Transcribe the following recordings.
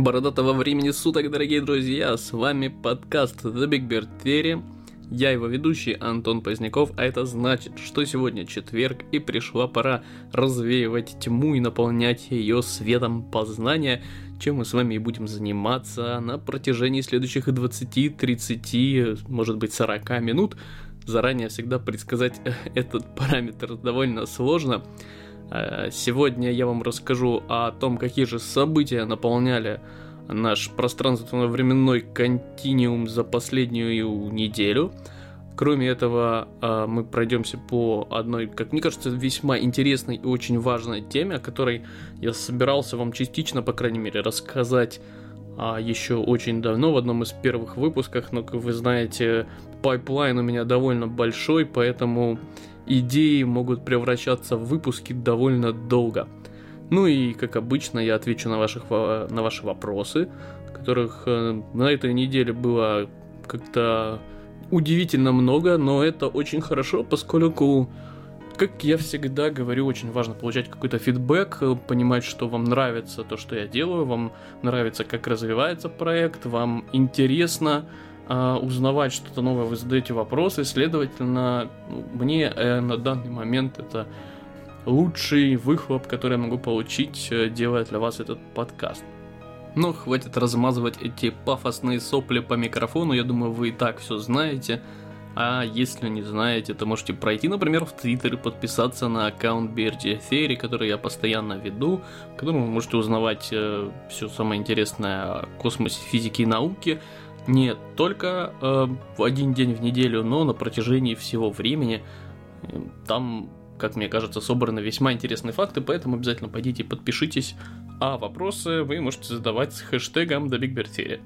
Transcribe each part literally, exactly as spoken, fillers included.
Бородатого времени суток, дорогие друзья, с вами подкаст The Big Bear Theory. Я его ведущий Антон Поздняков, а это значит, что сегодня четверг и пришла пора развеивать тьму и наполнять ее светом познания, чем мы с вами и будем заниматься на протяжении следующих двадцати, тридцати, может быть сорока минут. Заранее всегда предсказать этот параметр довольно сложно. Сегодня я вам расскажу о том, какие же события наполняли наш пространственно-временной континуум за последнюю неделю. Кроме этого, мы пройдемся по одной, как мне кажется, весьма интересной и очень важной теме, о которой я собирался вам частично, по крайней мере, рассказать еще очень давно, в одном из первых выпусков, но, как вы знаете, пайплайн у меня довольно большой, поэтому идеи могут превращаться в выпуски довольно долго. Ну и, как обычно, я отвечу на, ваших, на ваши вопросы, которых на этой неделе было как-то удивительно много, но это очень хорошо, поскольку, как я всегда говорю, очень важно получать какой-то фидбэк, понимать, что вам нравится то, что я делаю, вам нравится, как развивается проект, вам интересно Uh, узнавать что-то новое, вы задаете вопросы, следовательно, мне э, на данный момент это лучший выхлоп, который я могу получить, делая для вас этот подкаст. Но хватит размазывать эти пафосные сопли по микрофону, я думаю, вы и так все знаете, а если не знаете, то можете пройти, например, в Твиттер и подписаться на аккаунт би ар ти Theory, который я постоянно веду, в котором вы можете узнавать э, все самое интересное о космосе, физике и науке, не только э, в один день в неделю, но на протяжении всего времени. Там, как мне кажется, собраны весьма интересные факты, поэтому обязательно пойдите и подпишитесь. А вопросы вы можете задавать с хэштегом The Big Bear Theory.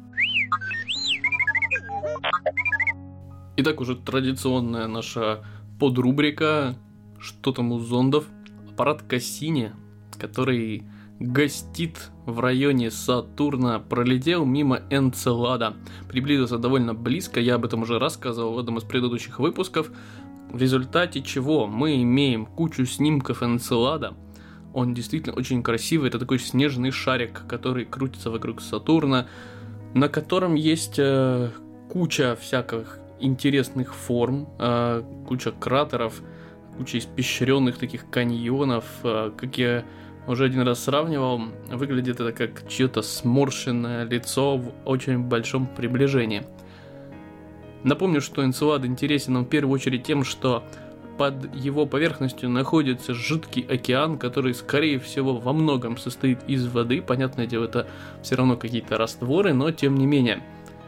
Итак, уже традиционная наша подрубрика «Что там у зондов?». Аппарат Кассини, который гостит в районе Сатурна, пролетел мимо Энцелада, приблизился довольно близко, я об этом уже рассказывал в одном из предыдущих выпусков, в результате чего мы имеем кучу снимков Энцелада. Он действительно очень красивый, это такой снежный шарик, который крутится вокруг Сатурна, на котором есть э, куча всяких интересных форм, э, куча кратеров, куча испещренных таких каньонов, э, как я уже один раз сравнивал, выглядит это как чье-то сморщенное лицо в очень большом приближении. Напомню, что Энцелад интересен в первую очередь тем, что под его поверхностью находится жидкий океан, который, скорее всего, во многом состоит из воды. Понятное дело, это все равно какие-то растворы, но тем не менее.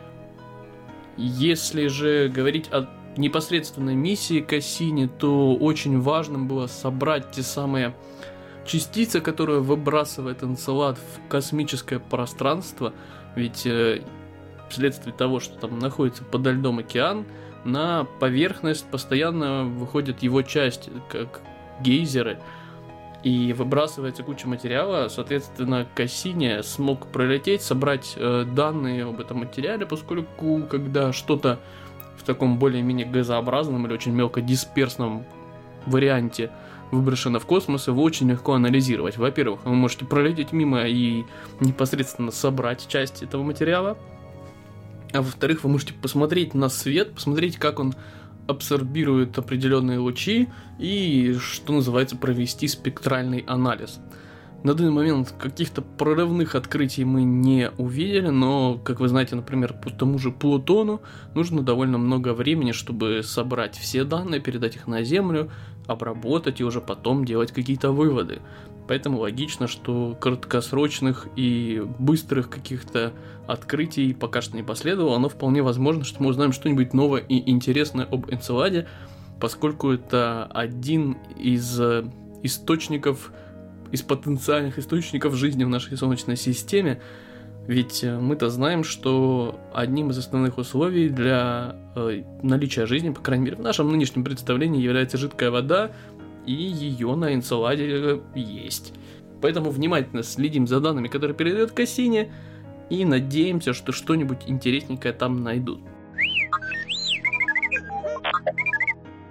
Если же говорить о непосредственной миссии Кассини, то очень важным было собрать те самые частица, которая выбрасывает Энцелад в космическое пространство, ведь э, вследствие того, что там находится подо льдом океан, на поверхность постоянно выходит его часть, как гейзеры, и выбрасывается куча материала. Соответственно, Кассини смог пролететь, собрать э, данные об этом материале, поскольку когда что-то в таком более-менее газообразном или очень мелкодисперсном варианте выброшено в космос, его очень легко анализировать. Во-первых, вы можете пролететь мимо и непосредственно собрать часть этого материала. А во-вторых, вы можете посмотреть на свет, посмотреть, как он абсорбирует определенные лучи и, что называется, провести спектральный анализ. На данный момент каких-то прорывных открытий мы не увидели, но, как вы знаете, например, по тому же Плутону нужно довольно много времени, чтобы собрать все данные, передать их на Землю, обработать и уже потом делать какие-то выводы. Поэтому логично, что краткосрочных и быстрых каких-то открытий пока что не последовало, но вполне возможно, что мы узнаем что-нибудь новое и интересное об Энцеладе, поскольку это один из источников, из потенциальных источников жизни в нашей Солнечной системе. Ведь мы-то знаем, что одним из основных условий для э, наличия жизни, по крайней мере в нашем нынешнем представлении, является жидкая вода, и ее на Энцеладе есть. Поэтому внимательно следим за данными, которые передает Кассини, и надеемся, что что-нибудь интересненькое там найдут.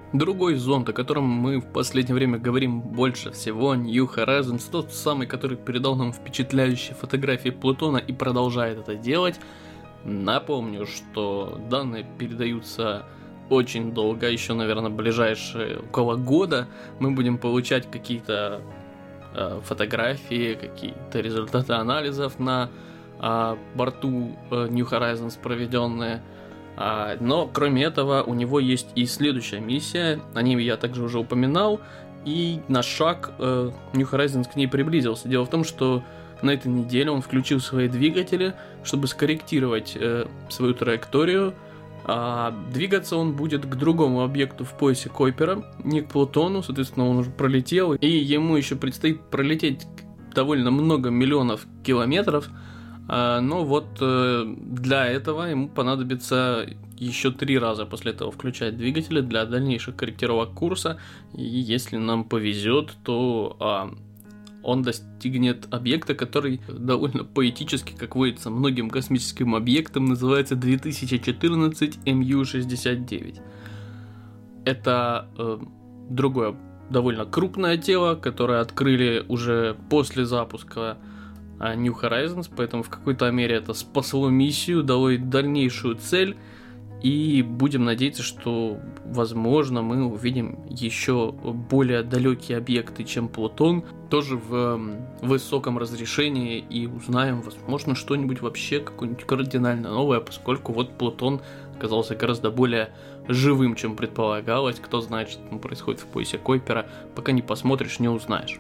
Другой зонд, о котором мы в последнее время говорим больше всего, New Horizons, тот самый, который передал нам впечатляющие фотографии Плутона и продолжает это делать. Напомню, что данные передаются очень долго, еще, наверное, ближайшие около года мы будем получать какие-то э, фотографии, какие-то результаты анализов на э, борту э, New Horizons проведенные. Но, кроме этого, у него есть и следующая миссия, о ней я также уже упоминал, и на шаг э, New Horizons к ней приблизился. Дело в том, что на этой неделе он включил свои двигатели, чтобы скорректировать э, свою траекторию, а двигаться он будет к другому объекту в поясе Койпера, не к Плутону, соответственно, он уже пролетел, и ему еще предстоит пролететь довольно много миллионов километров. Но вот для этого ему понадобится еще три раза после этого включать двигатели для дальнейших корректировок курса. И если нам повезет, то он достигнет объекта, который довольно поэтически, как водится многим космическим объектам, называется две тысячи четырнадцать эм ю шестьдесят девять. Это э, другое довольно крупное тело, которое открыли уже после запуска New Horizons, поэтому в какой-то мере это спасло миссию, дало ей дальнейшую цель, и будем надеяться, что, возможно, мы увидим еще более далекие объекты, чем Плутон, тоже в высоком разрешении, и узнаем, возможно, что-нибудь вообще, какое-нибудь кардинально новое, поскольку вот Плутон оказался гораздо более живым, чем предполагалось. Кто знает, что там происходит в поясе Койпера, пока не посмотришь, не узнаешь.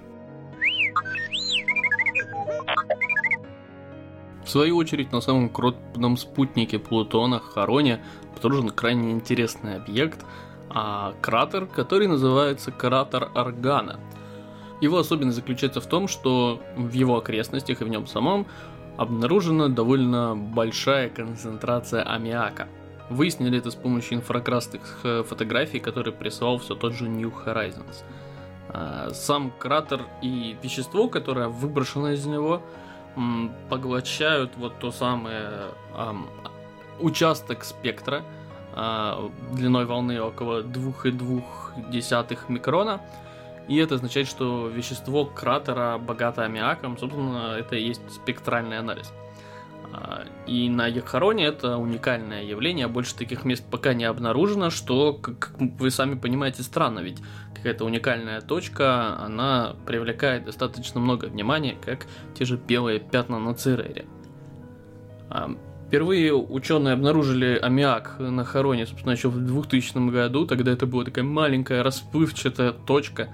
В свою очередь, на самом крупном спутнике Плутона, Хароне, обнаружен крайне интересный объект, а кратер, который называется кратер Аргана. Его особенность заключается в том, что в его окрестностях и в нем самом обнаружена довольно большая концентрация аммиака. Выяснили это с помощью инфракрасных фотографий, которые прислал все тот же New Horizons. Сам кратер и вещество, которое выброшено из него, поглощают вот то самое эм, участок спектра э, длиной волны около два целых две десятых микрона, и это означает, что вещество кратера богато аммиаком, собственно, это и есть спектральный анализ. Э, и на Ехароне это уникальное явление, больше таких мест пока не обнаружено, что, как вы сами понимаете, странно, ведь какая-то уникальная точка, она привлекает достаточно много внимания, как те же белые пятна на Церере. Впервые ученые обнаружили аммиак на Хароне, собственно, еще в двухтысячном году, тогда это была такая маленькая расплывчатая точка,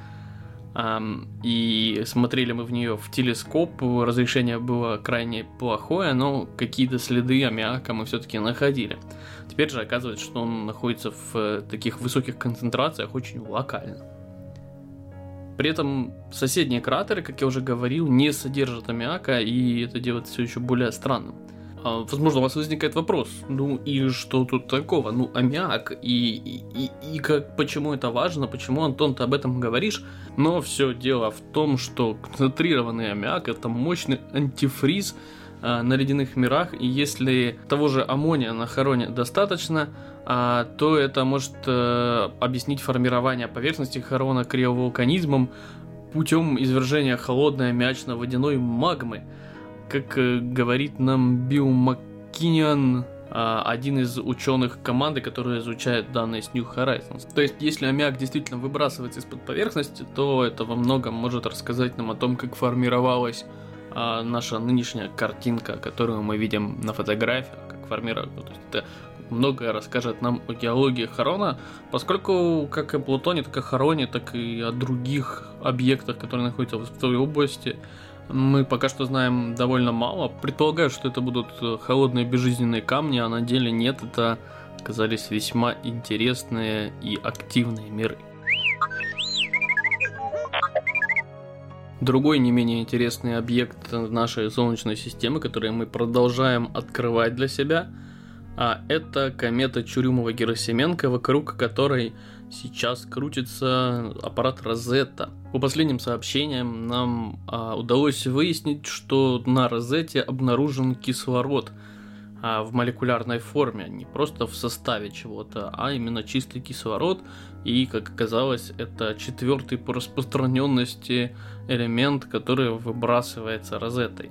и смотрели мы в нее в телескоп, разрешение было крайне плохое, но какие-то следы аммиака мы все-таки находили. Теперь же оказывается, что он находится в таких высоких концентрациях очень локально. При этом соседние кратеры, как я уже говорил, не содержат аммиака, и это делает все еще более странным. Возможно, у вас возникает вопрос, ну и что тут такого? Ну, аммиак, и, и, и как, почему это важно, почему, Антон, ты об этом говоришь? Но все дело в том, что концентрированный аммиак — это мощный антифриз э, на ледяных мирах, и если того же аммония на Хароне достаточно, э, то это может э, объяснить формирование поверхности Харона криовулканизмом путем извержения холодной аммиачно-водяной магмы. Как э, говорит нам Билл Маккиниан, э, один из ученых команды, которая изучает данные с New Horizons. То есть, если аммиак действительно выбрасывается из-под поверхности, то это во многом может рассказать нам о том, как формировалась э, наша нынешняя картинка, которую мы видим на фотографиях, как формировалась. То есть, это многое расскажет нам о геологии Харона, поскольку как и Плутоне, так и Хароне, так и о других объектах, которые находятся в той области, мы пока что знаем довольно мало. Предполагаю, что это будут холодные безжизненные камни, а на деле нет, это оказались весьма интересные и активные миры. Другой не менее интересный объект нашей Солнечной системы, который мы продолжаем открывать для себя, а это комета Чурюмова-Герасименко, вокруг которой сейчас крутится аппарат Розетта. По последним сообщениям нам а, удалось выяснить, что на Розетте обнаружен кислород. а, в молекулярной форме, не просто в составе чего-то, а именно чистый кислород. И, как оказалось, это четвертый по распространенности элемент, который выбрасывается Розеттой.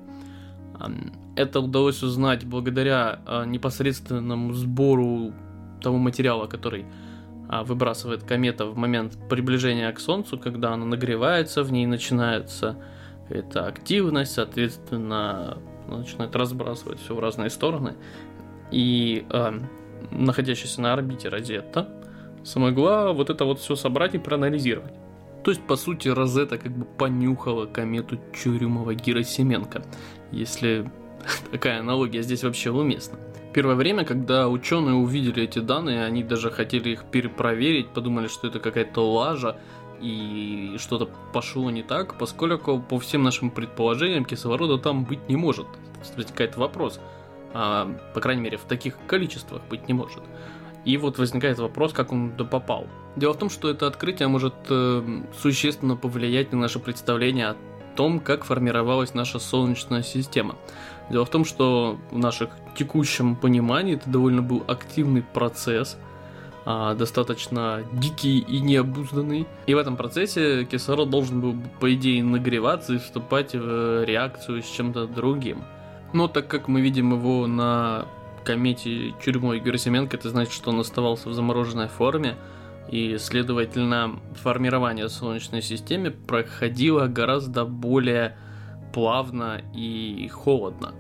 Это удалось узнать благодаря непосредственному сбору того материала, который выбрасывает комета в момент приближения к Солнцу, когда она нагревается, в ней начинается эта активность, соответственно, начинает разбрасывать все в разные стороны. И э, находящаяся на орбите Розетта смогла вот это вот все собрать и проанализировать. То есть, по сути, Розетта как бы понюхала комету Чурюмова-Герасименко, если такая аналогия здесь вообще уместна. Первое время, когда ученые увидели эти данные, они даже хотели их перепроверить, подумали, что это какая-то лажа и что-то пошло не так, поскольку по всем нашим предположениям кислорода там быть не может. Возникает вопрос, а, по крайней мере, в таких количествах быть не может. И вот возникает вопрос, как он туда попал. Дело в том, что это открытие может э, существенно повлиять на наше представление о том, как формировалась наша Солнечная система. Дело в том, что в нашем текущем понимании это довольно был активный процесс, а, достаточно дикий и необузданный. И в этом процессе кислород должен был, по идее, нагреваться и вступать в реакцию с чем-то другим. Но так как мы видим его на комете Чурюмова-Герасименко, это значит, что он оставался в замороженной форме, и, следовательно, формирование Солнечной системы проходило гораздо более плавно и холодно.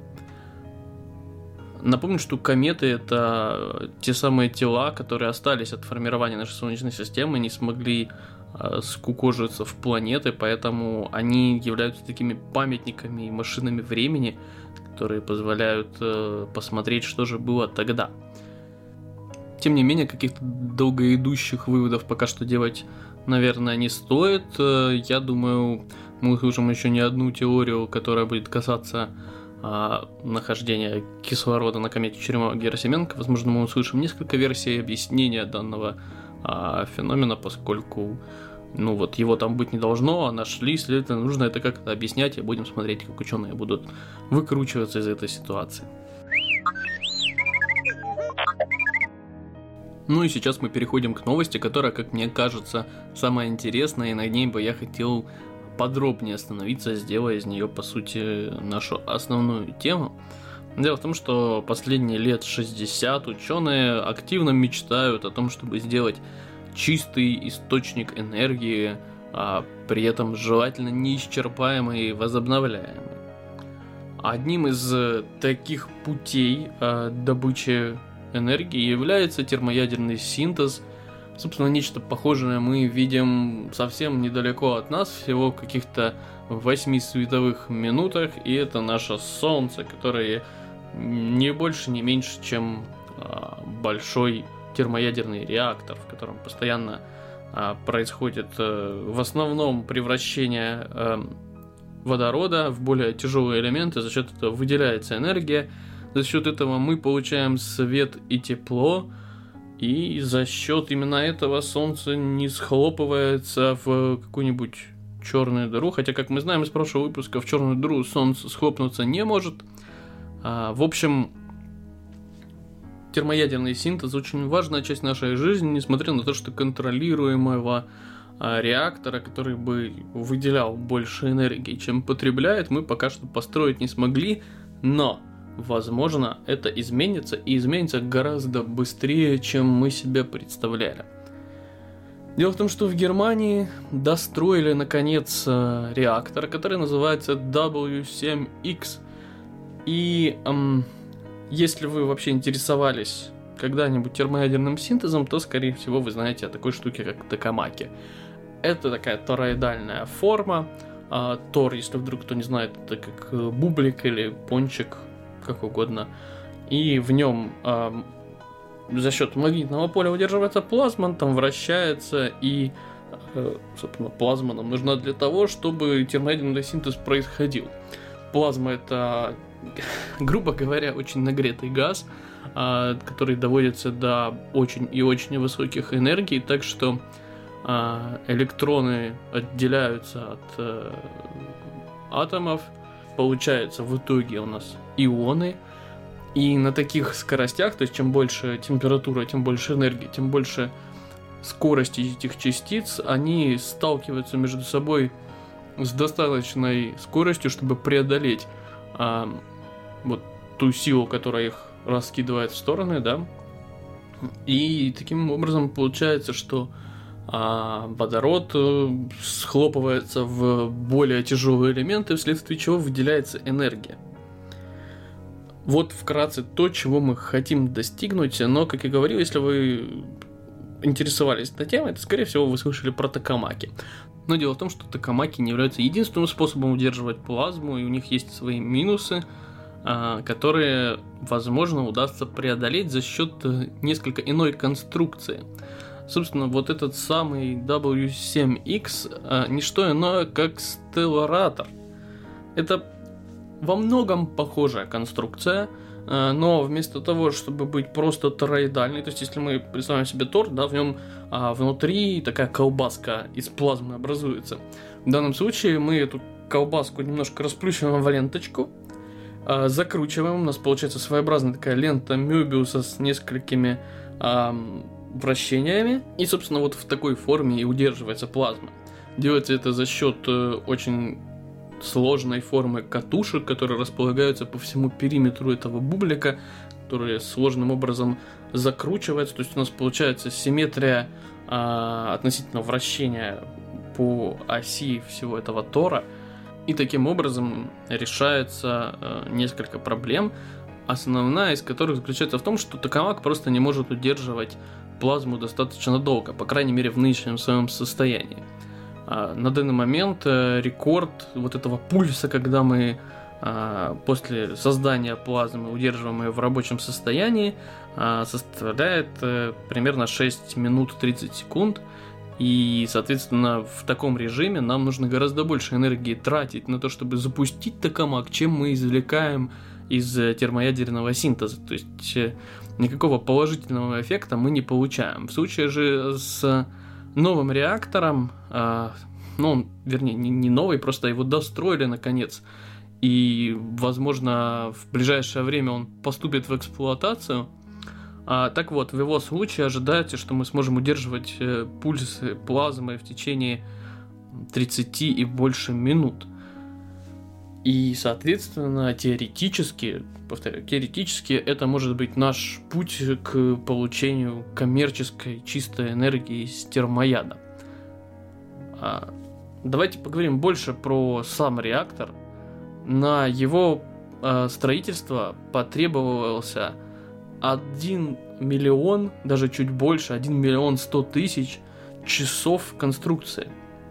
Напомню, что кометы — это те самые тела, которые остались от формирования нашей Солнечной системы, не смогли э, скукожиться в планеты, поэтому они являются такими памятниками и машинами времени, которые позволяют э, посмотреть, что же было тогда. Тем не менее, каких-то долгоидущих выводов пока что делать, наверное, не стоит. Я думаю, мы услышим еще не одну теорию, которая будет касаться а, нахождения кислорода на комете Чурюмова-Герасименко. Возможно, мы услышим несколько версий объяснения данного а, феномена, поскольку ну вот его там быть не должно, а нашли, следовательно, нужно это как-то объяснять, и будем смотреть, как ученые будут выкручиваться из этой ситуации. Ну и сейчас мы переходим к новости, которая, как мне кажется, самая интересная, и на ней бы я хотел подробнее остановиться, сделая из нее, по сути, нашу основную тему. Дело в том, что последние лет шестьдесят ученые активно мечтают о том, чтобы сделать чистый источник энергии, а при этом желательно неисчерпаемый и возобновляемый. Одним из таких путей а, добычи энергии является термоядерный синтез. Собственно, нечто похожее мы видим совсем недалеко от нас, всего в каких-то восьми световых минутах, и это наше Солнце, которое не больше, не меньше, чем а, большой термоядерный реактор, в котором постоянно а, происходит а, в основном превращение а, водорода в более тяжелые элементы, за счет этого выделяется энергия. За счет этого мы получаем свет и тепло, и за счет именно этого Солнце не схлопывается в какую-нибудь черную дыру, хотя, как мы знаем из прошлого выпуска, в черную дыру Солнце схлопнуться не может. А, в общем, термоядерный синтез очень важная часть нашей жизни, несмотря на то, что контролируемого а, реактора, который бы выделял больше энергии, чем потребляет, мы пока что построить не смогли, но возможно, это изменится, и изменится гораздо быстрее, чем мы себе представляли. Дело в том, что в Германии достроили, наконец, реактор, который называется дабл ю семь икс. И эм, если вы вообще интересовались когда-нибудь термоядерным синтезом, то, скорее всего, вы знаете о такой штуке, как токамаки. Это такая тороидальная форма. А, тор, если вдруг кто не знает, это как бублик или пончик, как угодно, и в нем э, за счет магнитного поля удерживается плазма, он там вращается, и, э, собственно, плазма нам нужна для того, чтобы термоядерный синтез происходил. Плазма — это, грубо говоря, очень нагретый газ, э, который доводится до очень и очень высоких энергий, так что э, электроны отделяются от э, атомов. Получается в итоге у нас ионы, И на таких скоростях, то есть чем больше температура, тем больше энергии, тем больше скорости этих частиц, они сталкиваются между собой с достаточной скоростью, чтобы преодолеть а, вот ту силу, которая их раскидывает в стороны, да. И таким образом получается, что а, водород схлопывается в более тяжелые элементы, вследствие чего выделяется энергия. Вот вкратце то, чего мы хотим достигнуть, но, как я говорил, если вы интересовались этой темой, то, скорее всего, вы слышали про токамаки. Но дело в том, что токамаки не являются единственным способом удерживать плазму, и у них есть свои минусы, которые, возможно, удастся преодолеть за счет несколько иной конструкции. Собственно, вот этот самый дабл ю семь икс не что иное, как стелларатор. Это во многом похожая конструкция, но вместо того, чтобы быть просто тороидальной, то есть если мы представим себе торт, да, в нем а, внутри такая колбаска из плазмы образуется. В данном случае мы эту колбаску немножко расплющиваем в ленточку, а, закручиваем, у нас получается своеобразная такая лента Мёбиуса с несколькими а, вращениями, и, собственно, вот в такой форме и удерживается плазма. Делается это за счет э, очень сложной формы катушек, которые располагаются по всему периметру этого бублика, которые сложным образом закручиваются. То есть у нас получается симметрия а, относительно вращения по оси всего этого тора. И таким образом решается а, несколько проблем, основная из которых заключается в том, что токамак просто не может удерживать плазму достаточно долго, по крайней мере в нынешнем своем состоянии. На данный момент рекорд вот этого пульса, когда мы после создания плазмы удерживаем ее в рабочем состоянии, составляет примерно шесть минут тридцать секунд. И, соответственно, в таком режиме нам нужно гораздо больше энергии тратить на то, чтобы запустить токамак, чем мы извлекаем из термоядерного синтеза. То есть никакого положительного эффекта мы не получаем. В случае же с новым реактором, э, ну, он, вернее, не, не новый, просто его достроили наконец, и, возможно, в ближайшее время он поступит в эксплуатацию. А, так вот, в его случае ожидается, что мы сможем удерживать э, пульсы плазмы в течение тридцать и больше минут. И, соответственно, теоретически, повторяю, теоретически это может быть наш путь к получению коммерческой чистой энергии из термояда. А, давайте поговорим больше про сам реактор. На его а, строительство потребовался один миллион, даже чуть больше, один миллион сто тысяч часов конструкции.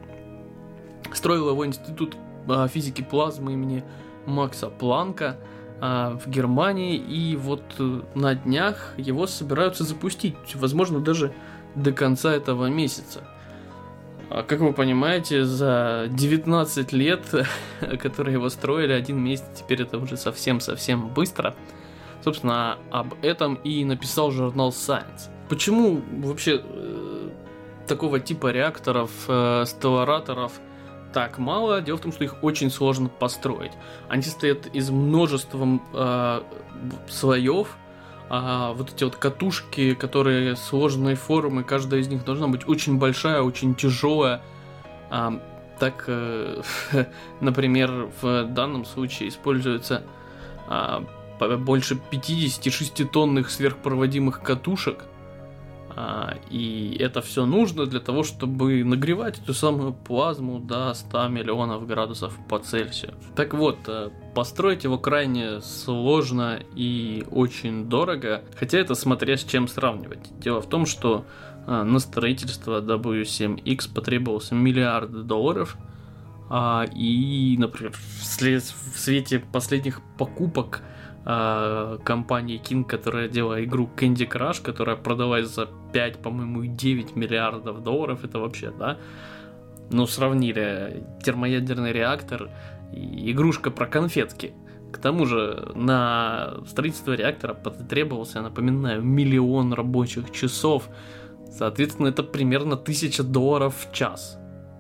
Строил его институт физики плазмы имени Макса Планка а, в Германии, и вот на днях его собираются запустить, возможно, даже до конца этого месяца. А, как вы понимаете, за девятнадцать лет, которые его строили, один месяц, теперь это уже совсем-совсем быстро. Собственно, об этом и написал журнал Science. Почему вообще э, такого типа реакторов, э, стеллараторов так мало? Дело в том, что их очень сложно построить. Они состоят из множества э, слоев. А вот эти вот катушки, которые сложной формы, каждая из них должна быть очень большая, очень тяжелая. А, так, э, например, в данном случае используется а, больше пятидесятишеститонных сверхпроводимых катушек. А, и это все нужно для того, чтобы нагревать эту самую плазму до ста миллионов градусов по Цельсию. Так вот, построить его крайне сложно и очень дорого, хотя это смотря с чем сравнивать. Дело в том, что а, на строительство дабл ю семь икс потребовался миллиард долларов, а, и, например, в свете последних покупок компании King, которая делала игру Candy Crush, которая продалась за пять, по-моему, девять миллиардов долларов, это вообще, да? Ну, сравнили термоядерный реактор и игрушка про конфетки. К тому же на строительство реактора потребовался, я напоминаю, миллион рабочих часов. Соответственно, это примерно тысяча долларов в час.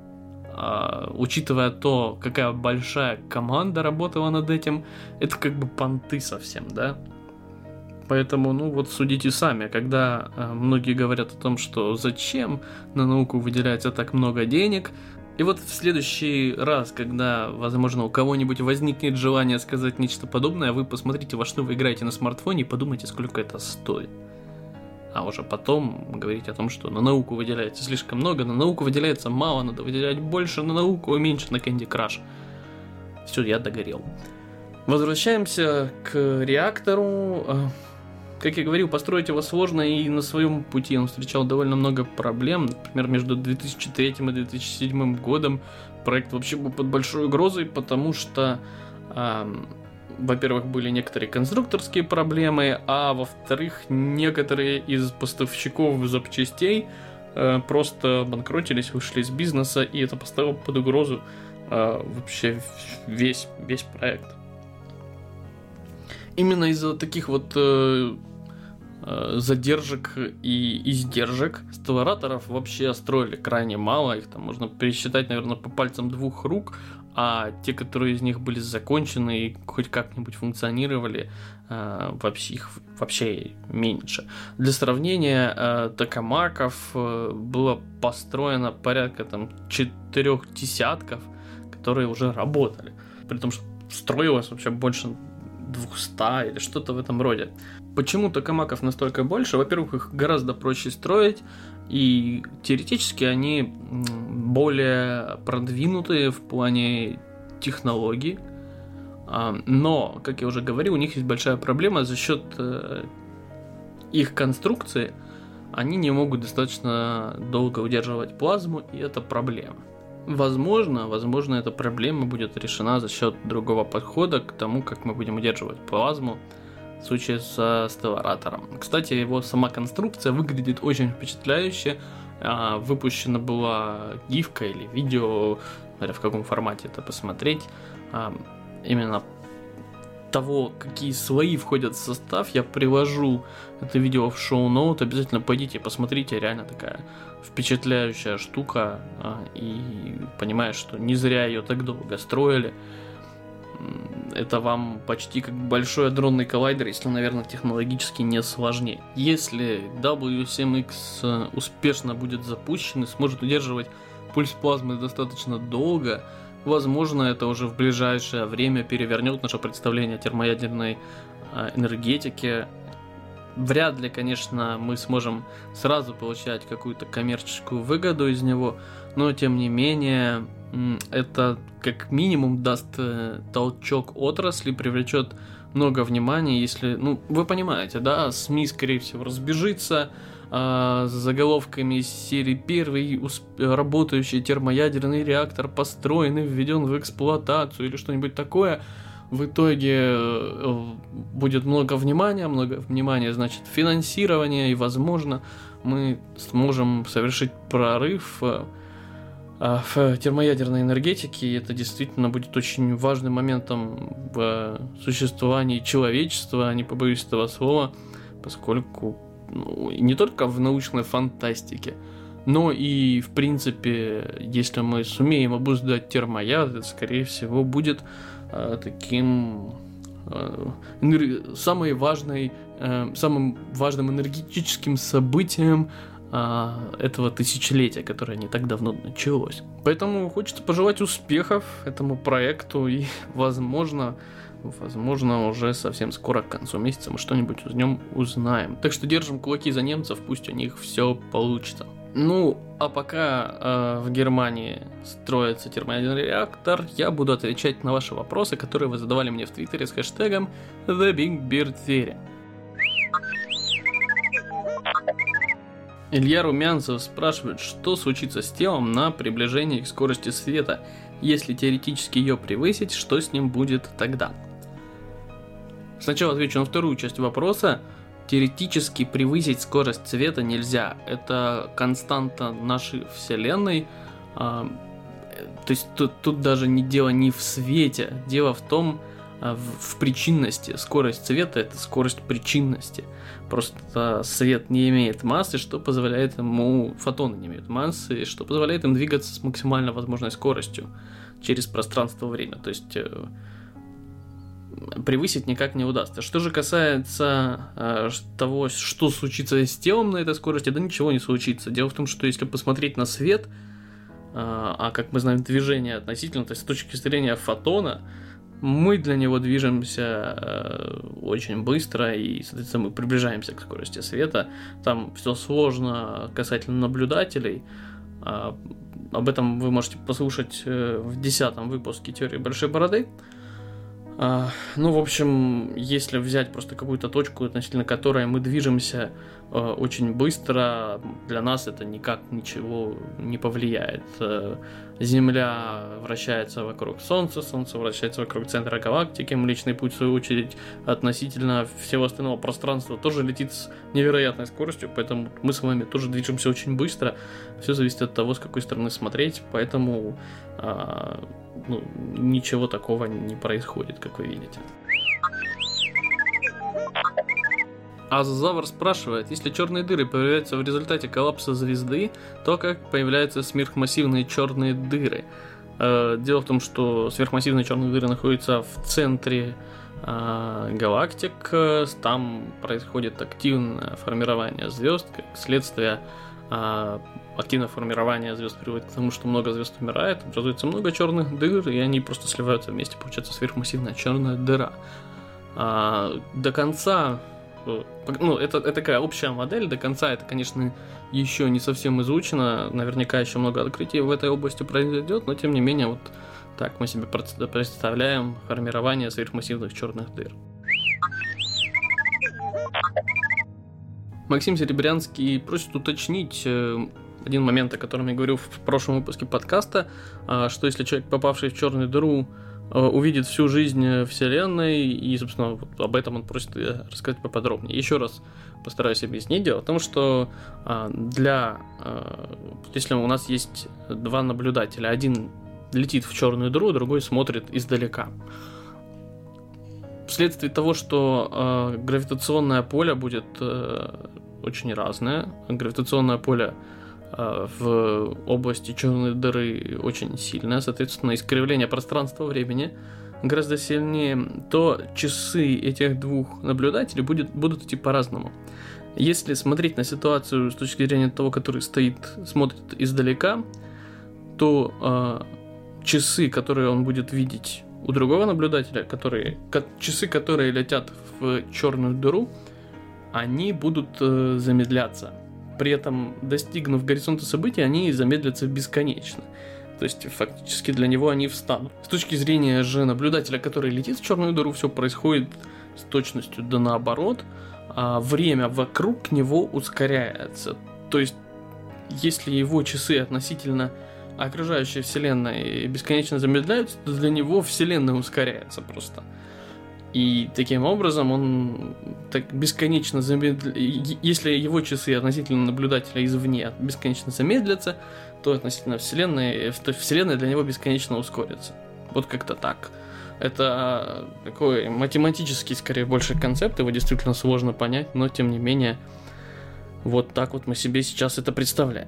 А, учитывая то, какая большая команда работала над этим, это как бы понты совсем, да? Поэтому, ну вот судите сами, когда э, многие говорят о том, что зачем на науку выделяется так много денег, и вот в следующий раз, когда, возможно, у кого-нибудь возникнет желание сказать нечто подобное, вы посмотрите, во что вы играете на смартфоне и подумайте, сколько это стоит. А уже потом говорить о том, что на науку выделяется слишком много, на науку выделяется мало, надо выделять больше, на науку меньше, на Candy Crush. Все, я догорел. Возвращаемся к реактору. Как я говорил, построить его сложно, и на своем пути он встречал довольно много проблем. Например, между две тысячи третьим и две тысячи седьмым годом проект вообще был под большой угрозой, потому что, э, во-первых, были некоторые конструкторские проблемы, а во-вторых, некоторые из поставщиков запчастей э, просто банкротились, вышли из бизнеса, и это поставило под угрозу э, вообще весь, весь проект. Именно из-за таких вот э, э, задержек и издержек стеллараторов вообще строили крайне мало. Их там можно пересчитать, наверное, по пальцам двух рук. А те, которые из них были закончены и хоть как-нибудь функционировали, э, вообще их вообще меньше. Для сравнения, э, токамаков э, было построено порядка там четырех десятков, которые уже работали. При том, что строилось вообще больше двухсот или что-то в этом роде. Почему токамаков настолько больше? Во-первых, их гораздо проще строить, и теоретически они более продвинутые в плане технологий. Но, как я уже говорил, у них есть большая проблема за счет их конструкции. Они не могут достаточно долго удерживать плазму, и это проблема. Возможно, возможно, эта проблема будет решена за счет другого подхода к тому, как мы будем удерживать плазму в случае со стелларатором. Кстати, его сама конструкция выглядит очень впечатляюще. Выпущена была гифка или видео, смотря в каком формате это посмотреть. Именно того, какие слои входят в состав, я привожу это видео в шоу-ноут. Обязательно пойдите, посмотрите, реально такая впечатляющая штука, и понимаешь, что не зря ее так долго строили. Это вам почти как большой адронный коллайдер, если, наверное, технологически не сложнее. Если дабл ю семь икс успешно будет запущен и сможет удерживать пульс плазмы достаточно долго, возможно, это уже в ближайшее время перевернет наше представление о термоядерной энергетике. Вряд ли, конечно, мы сможем сразу получать какую-то коммерческую выгоду из него, но, тем не менее, это как минимум даст толчок отрасли, привлечет много внимания, если, ну, вы понимаете, да, СМИ, скорее всего, разбежится э, с заголовками из серии «Первый усп- работающий термоядерный реактор построен и введен в эксплуатацию» или что-нибудь такое. В итоге будет много внимания, много внимания, значит, финансирование, и, возможно, мы сможем совершить прорыв в термоядерной энергетике, и это действительно будет очень важным моментом в существовании человечества, не побоюсь этого слова, поскольку ну, не только в научной фантастике, но и, в принципе, если мы сумеем обуздать термояд, это, скорее всего, будет э, таким э, энер... самой важной, э, самым важным энергетическим событием э, этого тысячелетия, которое не так давно началось. Поэтому хочется пожелать успехов этому проекту, и, возможно, возможно, уже совсем скоро, к концу месяца, мы что-нибудь о нем узнаем. Так что держим кулаки за немцев, пусть у них все получится. Ну, а пока э, в Германии строится термоядерный реактор, я буду отвечать на ваши вопросы, которые вы задавали мне в Твиттере с хэштегом The Big Beard Theory. Илья Румянцев спрашивает, что случится с телом на приближении к скорости света. Если теоретически ее превысить, что с ним будет тогда? Сначала отвечу на вторую часть вопроса. Теоретически превысить скорость света нельзя. Это константа нашей Вселенной. То есть тут, тут даже не дело не в свете. Дело в том, в, в причинности. Скорость света — это скорость причинности. Просто свет не имеет массы, что позволяет ему... Фотоны не имеют массы, что позволяет им двигаться с максимально возможной скоростью через пространство-время. То есть превысить никак не удастся. Что же касается э, того, что случится с телом на этой скорости, да ничего не случится. Дело в том, что если посмотреть на свет, э, а как мы знаем, движение относительно, то есть с точки зрения фотона, мы для него движемся э, очень быстро, и, соответственно, мы приближаемся к скорости света. Там все сложно касательно наблюдателей. Э, об этом вы можете послушать э, в десятом выпуске «Теории большой бороды». Uh, ну, в общем, если взять просто какую-то точку, относительно которой мы движемся uh, очень быстро, для нас это никак ничего не повлияет. Uh, Земля вращается вокруг Солнца, Солнце вращается вокруг центра галактики, Млечный Путь, в свою очередь, относительно всего остального пространства тоже летит с невероятной скоростью, поэтому мы с вами тоже движемся очень быстро. Все зависит от того, с какой стороны смотреть, поэтому uh, ну, ничего такого не происходит, как вы видите. Азавр спрашивает, если черные дыры появляются в результате коллапса звезды, то как появляются сверхмассивные черные дыры? Дело в том, что сверхмассивные черные дыры находятся в центре галактик, там происходит активное формирование звезд, как следствие. Активное формирование звезд приводит к тому, что много звезд умирает, образуется много черных дыр, и они просто сливаются вместе, получается сверхмассивная черная дыра. А, до конца, ну, это, это такая общая модель, до конца это, конечно, еще не совсем изучено, наверняка еще много открытий в этой области произойдет, но тем не менее, вот так мы себе представляем формирование сверхмассивных черных дыр. Максим Серебрянский просит уточнить один момент, о котором я говорил в прошлом выпуске подкаста, что если человек, попавший в черную дыру, увидит всю жизнь Вселенной, и, собственно, вот об этом он просит рассказать поподробнее. Еще раз постараюсь объяснить. Дело в том, что для... Если у нас есть два наблюдателя, один летит в черную дыру, другой смотрит издалека. Вследствие того, что гравитационное поле будет очень разное, гравитационное поле в области черной дыры очень сильное, соответственно, искривление пространства-времени гораздо сильнее, то часы этих двух наблюдателей будет, будут идти по-разному. Если смотреть на ситуацию с точки зрения того, который стоит, смотрит издалека, то э, часы, которые он будет видеть у другого наблюдателя, которые, часы, которые летят в черную дыру, они будут э, замедляться. При этом, достигнув горизонта событий, они замедлятся бесконечно. То есть, фактически для него они встанут. С точки зрения же наблюдателя, который летит в черную дыру, все происходит с точностью да наоборот. А время вокруг него ускоряется. То есть, если его часы относительно окружающей Вселенной бесконечно замедляются, то для него Вселенная ускоряется просто. И таким образом он так бесконечно замедляется. Если его часы относительно наблюдателя извне бесконечно замедлятся, то относительно Вселенной, Вселенная для него бесконечно ускорится. Вот как-то так. Это такой математический, скорее, больше концепт, его действительно сложно понять, но тем не менее, вот так вот мы себе сейчас это представляем.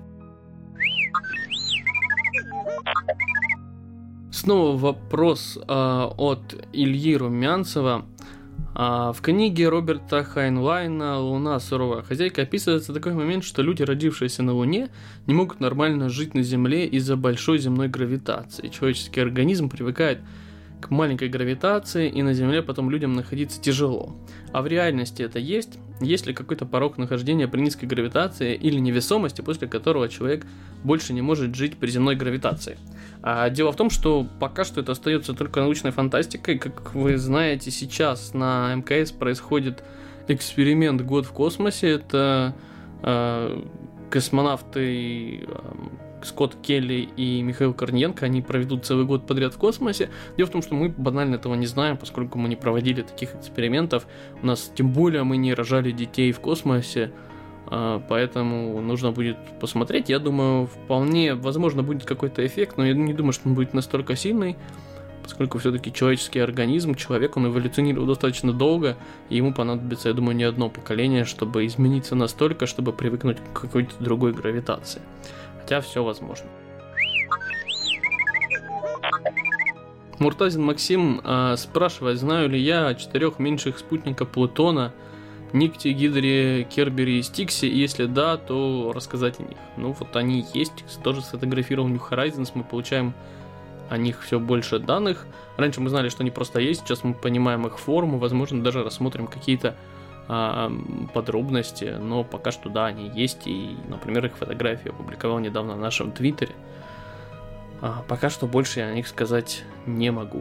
Снова вопрос э, от Ильи Румянцева. А, в книге Роберта Хайнлайна «Луна. Суровая хозяйка» описывается такой момент, что люди, родившиеся на Луне, не могут нормально жить на Земле из-за большой земной гравитации. Человеческий организм привыкает к маленькой гравитации, и на Земле потом людям находиться тяжело. А в реальности это есть? Есть ли какой-то порог нахождения при низкой гравитации или невесомости, после которого человек больше не может жить при земной гравитации? А дело в том, что пока что это остается только научной фантастикой. Как вы знаете, сейчас на эм ка эс происходит эксперимент «Год в космосе». Это э, космонавты э, Скотт Келли и Михаил Корниенко, они проведут целый год подряд в космосе. Дело в том, что мы банально этого не знаем, поскольку мы не проводили таких экспериментов. У нас, тем более, мы не рожали детей в космосе, поэтому нужно будет посмотреть. Я думаю, вполне возможно будет какой-то эффект, но я не думаю, что он будет настолько сильный, поскольку все-таки человеческий организм, человек, он эволюционировал достаточно долго, и ему понадобится, я думаю, не одно поколение, чтобы измениться настолько, чтобы привыкнуть к какой-то другой гравитации. Хотя все возможно. Муртазин Максим э, спрашивает, знаю ли я о четырех меньших спутниках Плутона, Никте, Гидре, Кербере и Стиксе, и если да, то рассказать о них. Ну вот они есть, тоже сфотографировал New Horizons, мы получаем о них все больше данных. Раньше мы знали, что они просто есть, сейчас мы понимаем их форму, возможно, даже рассмотрим какие-то а, подробности, но пока что да, они есть, и, например, их фотографии я опубликовал недавно в нашем твиттере. А, пока что больше я о них сказать не могу.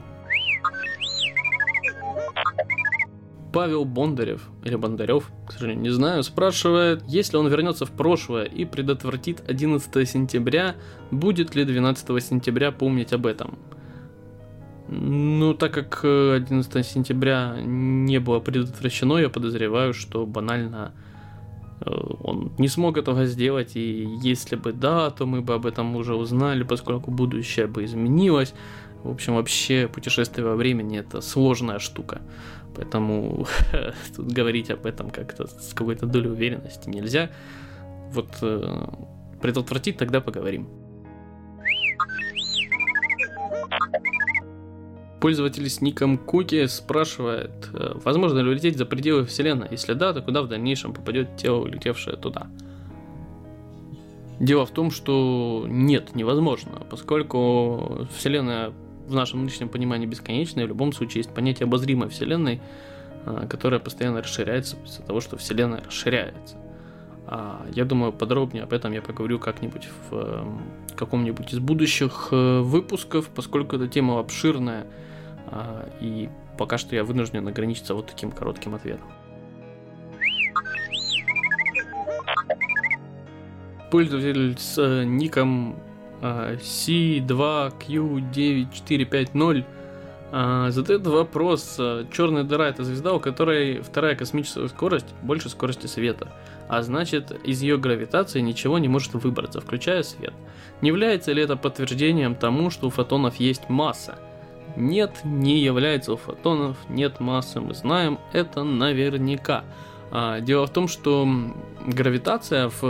Павел Бондарев, или Бондарев, к сожалению, не знаю, спрашивает, если он вернется в прошлое и предотвратит одиннадцатого сентября, будет ли двенадцатого сентября помнить об этом? Ну, так как одиннадцатого сентября не было предотвращено, я подозреваю, что банально он не смог этого сделать, и если бы да, то мы бы об этом уже узнали, поскольку будущее бы изменилось. В общем, вообще путешествие во времени — это сложная штука, поэтому тут говорить об этом как-то с какой-то долей уверенности нельзя. Вот э, предотвратить тогда поговорим. Пользователь с ником Куки спрашивает, возможно ли улететь за пределы Вселенной? Если да, то куда в дальнейшем попадет тело, улетевшее туда? Дело в том, что нет, невозможно, поскольку Вселенная в нашем нынешнем понимании бесконечная, в любом случае есть понятие обозримой Вселенной, которая постоянно расширяется из-за того, что Вселенная расширяется. Я думаю, подробнее об этом я поговорю как-нибудь в каком-нибудь из будущих выпусков, поскольку эта тема обширная, и пока что я вынужден ограничиться вот таким коротким ответом. Пользователь с ником си два кью девять четыре пять ноль задает вопрос. Черная дыра — это звезда, у которой вторая космическая скорость больше скорости света, а значит, из ее гравитации ничего не может выбраться, включая свет. Не является ли это подтверждением тому, что у фотонов есть масса? Нет, не является. У фотонов нет массы, мы знаем это наверняка. Дело в том, что гравитация в,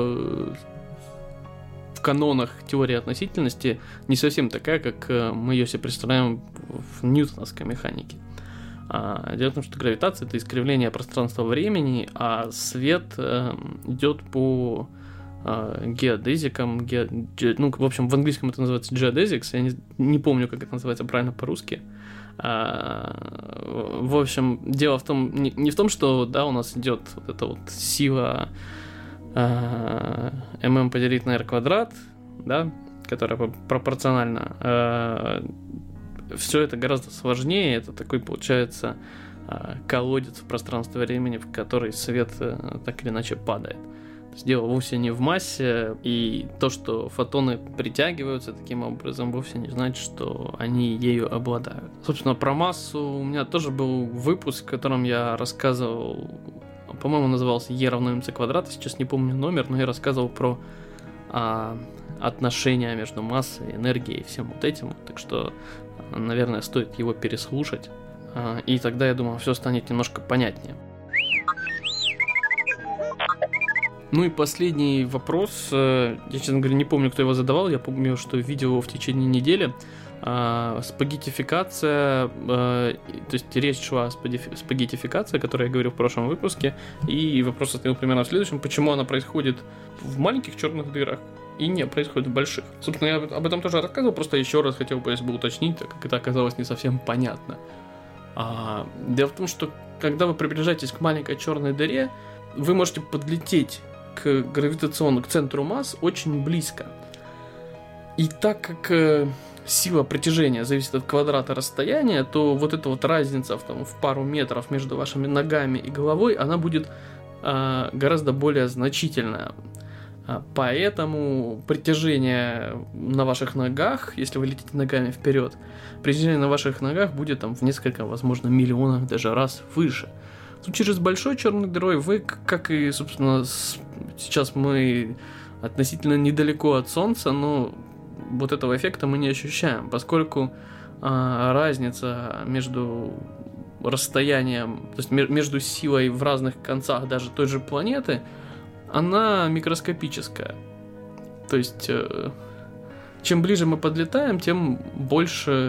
в канонах теории относительности не совсем такая, как мы ее себе представляем в ньютоновской механике. Дело в том, что гравитация — это искривление пространства-времени, а свет э, идет по э, геодезикам, ге, ге, ну, в общем, в английском это называется geodesics, я не, не помню, как это называется правильно по-русски. А, в общем, дело в том, не, не в том, что, да, у нас идет вот эта вот сила э, mm поделить на r квадрат, да, которая пропорциональна. Э, Все это гораздо сложнее, это такой, получается, колодец в пространстве времени, в который свет так или иначе падает. То есть дело вовсе не в массе, и то, что фотоны притягиваются таким образом, вовсе не значит, что они ею обладают. Собственно, про массу у меня тоже был выпуск, в котором я рассказывал, по-моему, назывался E равно mc квадрат, сейчас не помню номер, но я рассказывал про а, отношения между массой, энергией и всем вот этим, так что, наверное, стоит его переслушать, и тогда, я думаю, все станет немножко понятнее. Ну и последний вопрос, я, честно говоря, не помню, кто его задавал, я помню, что видел его в течение недели. Спагеттификация, то есть речь шла о спагеттификации, о которой я говорил в прошлом выпуске, и вопрос состоял примерно в следующем: почему она происходит в маленьких черных дырах и не происходит в больших. Собственно, я об этом тоже рассказывал, просто еще раз хотел бы уточнить, так как это оказалось не совсем понятно. А, дело в том, что когда вы приближаетесь к маленькой черной дыре, вы можете подлететь к гравитационному, к центру масс очень близко. И так как э, сила притяжения зависит от квадрата расстояния, то вот эта вот разница в, там, в пару метров между вашими ногами и головой, она будет э, гораздо более значительная. Поэтому притяжение на ваших ногах, если вы летите ногами вперед, притяжение на ваших ногах будет там в несколько, возможно, миллионов даже раз выше. В случае с большой черной дырой вы, как и, собственно, сейчас мы относительно недалеко от Солнца, но вот этого эффекта мы не ощущаем, поскольку а, разница между расстоянием, то есть между силой в разных концах даже той же планеты, она микроскопическая. То есть, э, чем ближе мы подлетаем, тем больше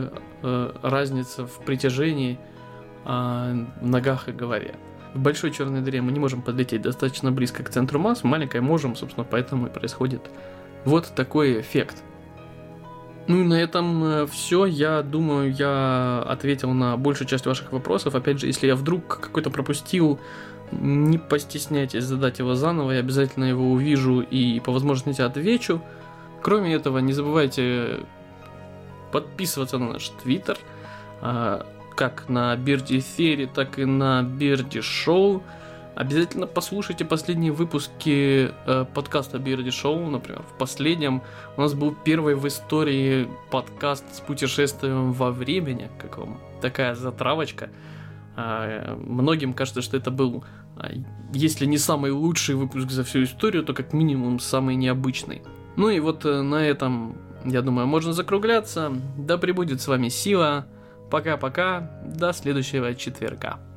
э, разница в притяжении, э, ногах и голове. В большой черной дыре мы не можем подлететь достаточно близко к центру масс, в маленькой можем, собственно, поэтому и происходит вот такой эффект. Ну и на этом все. Я думаю, я ответил на большую часть ваших вопросов. Опять же, если я вдруг какой-то пропустил, не постесняйтесь задать его заново, я обязательно его увижу и по возможности отвечу. Кроме этого, не забывайте подписываться на наш твиттер, как на Beardy Theory, так и на Beardy Show. Обязательно послушайте последние выпуски э, подкаста Beardy Show, например. В последнем у нас был первый в истории подкаст с путешествием во времени, как вам такая затравочка. Э, многим кажется, что это был, э, если не самый лучший выпуск за всю историю, то как минимум самый необычный. Ну и вот э, на этом, я думаю, можно закругляться. Да пребудет с вами сила. Пока-пока, до следующего четверга.